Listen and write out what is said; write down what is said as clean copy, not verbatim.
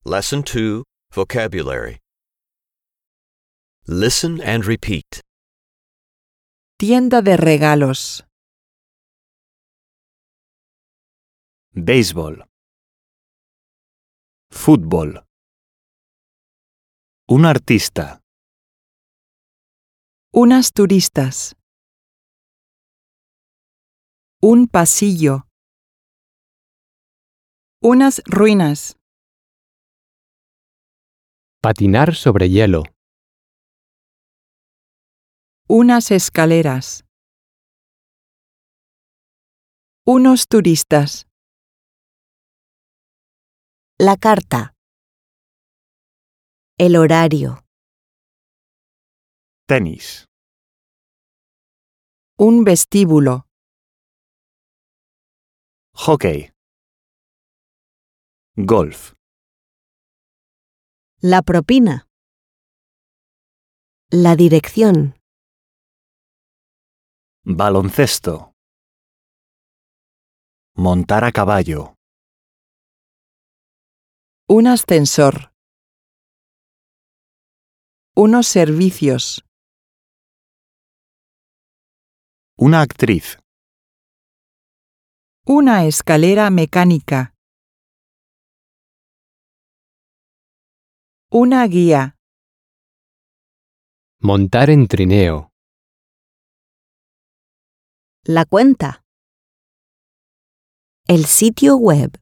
Lesson 2, Vocabulary. Listen and repeat. Tienda de regalos. Béisbol. Fútbol. Un artista. Unas turistas. Un pasillo. Unas ruinas. Patinar sobre hielo. Unas escaleras. Unos turistas. La carta. El horario. Tenis. Un vestíbulo. Hockey. Golf. La propina. La dirección. Baloncesto. Montar a caballo. Un ascensor. Unos servicios. Una actriz. Una escalera mecánica. Una guía. Montar en trineo. La cuenta. El sitio web.